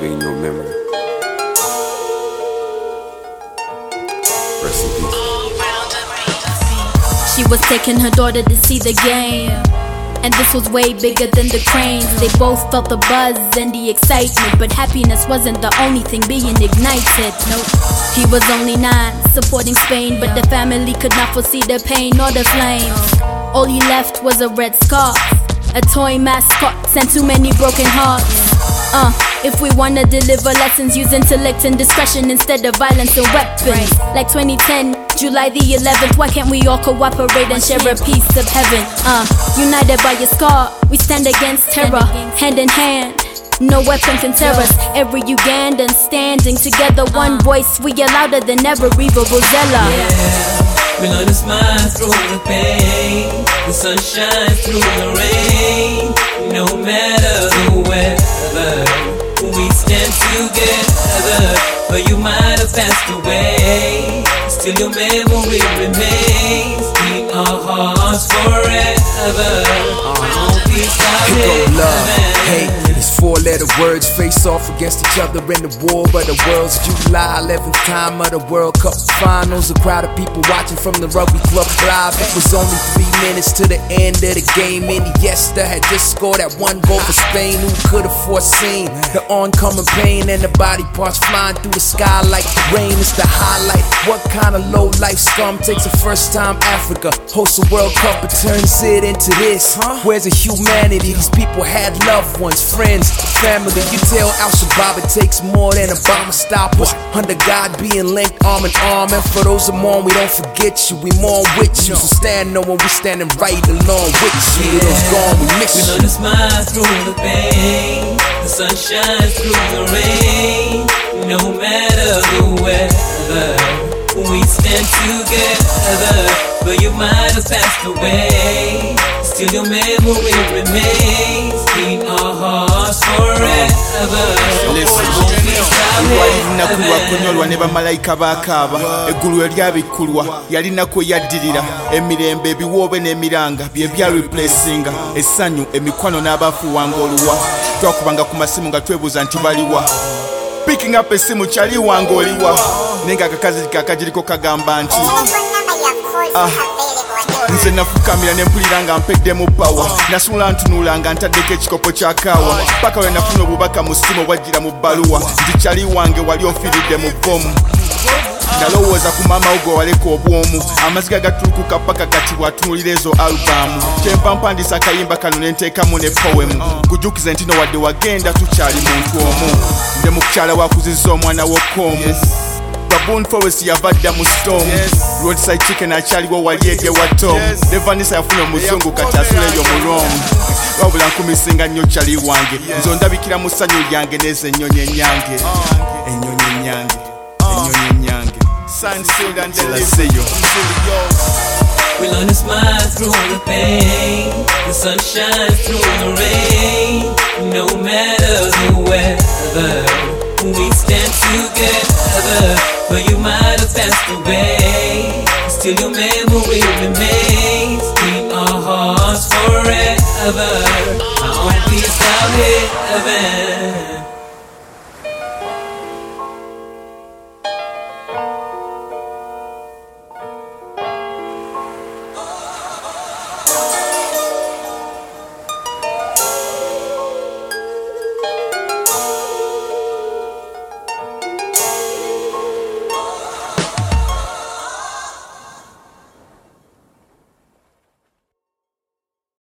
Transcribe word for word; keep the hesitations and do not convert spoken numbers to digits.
in your memory. Rest in peace. She was taking her daughter to see the game, and this was way bigger than the Cranes. They both felt the buzz and the excitement, but happiness wasn't the only thing being ignited. Nope. He was only nine, supporting Spain, but the family could not foresee the pain or the flames. All he left was a red scarf, a toy mascot, and too many broken hearts. Uh, if we wanna deliver lessons, use intellect and discretion instead of violence and weapons. Like twenty ten, July the eleventh, why can't we all cooperate and share a piece of heaven? Uh, united by a scar, we stand against terror, hand in hand. No weapon can tear us. Every Ugandan standing together, one voice. We are louder than ever. Riva Rosella. Yeah, we learn to smile through the pain. The sun shines through the rain. No matter the weather, we stand together. But you might have passed away, still your memory remains in our hearts forever. Uh-huh. Here go love, hate, it's four-letter words face off against each other in the war of the worlds. July eleventh time of the World Cup Finals. A crowd of people watching from the rugby club live. It was only three minutes to the end of the game. Iniesta had just scored that one goal for Spain. Who could have foreseen the oncoming pain and the body parts flying through the sky like rain? It's the highlight. What kind of low-life scum takes a first-time Africa hosts a World Cup and turns it into this? Where's the humanity? These people had loved ones, friends, family. You tell Al-Shabaab it takes more than a bomb to stop us. Under God being linked arm in arm. And for those who mourn, we don't forget you, we mourn with you. So stand knowing we standing right along with you. Yeah. Those gone, we miss we you. We learn to smile through the pain. The sun shines through the rain. No matter the weather, we stand together. But you might have passed away, still your memory remains in our hearts forever. Walinaku lwakonyolwa ne bamalayika bakaaba, eggulu eryabikulwa yalinaku eyaddirira, emirembe ebiwoobe n'emiranga bye bya replacinga, essanyu emikwano n'abafuwanga oluwa. Twakubanga ku masimu nga twebuuza nti baliwa. Picking up esimu kyali wange oliwa, naye ng'akakazi kakagiriko kagamba nti ah, nze nafukamira ne mpulira nga mpedde mu pawa. Nasula ntunula nga ntaddeko ekikopo kya kaawa. Paka lwe nafuna obubaka mu ssimu obwajjira mu bbaluwa nti kyali wange wali ofiiridde mu bbomu. Nalowooza ku maama wo gwe waleka obwomu, amaziga gatulukuka paka kati bw'atunulira ezo alubamu. Kyempa mpandisa akayimba kano ne nteekamu ne poemu. Kujukize nti no wadde wagenda tukyali muntu omu. Nde mukukyala wakuzizza omwana w'okoomu. Baboon Forest yavadda mu storm. Roadside chicken akyaliwo wali ege wa Tom. Ne Vanessa yafuna omuzungu kati asuleyo mu Rome. Wabula nkumisinga nnyo kyali wange, nze ondabikira mu ssanyu lyange n'ezo ennyonyi ennyange. Ennyonyi ennyange, ennyonyi ennyange. Signed, sealed and delivered. We learn to smile through the pain. The sun shines through the rain. No matter the weather, we stand together. But you might have passed away, still your memory remains in our hearts forever. I hope we shall heaven.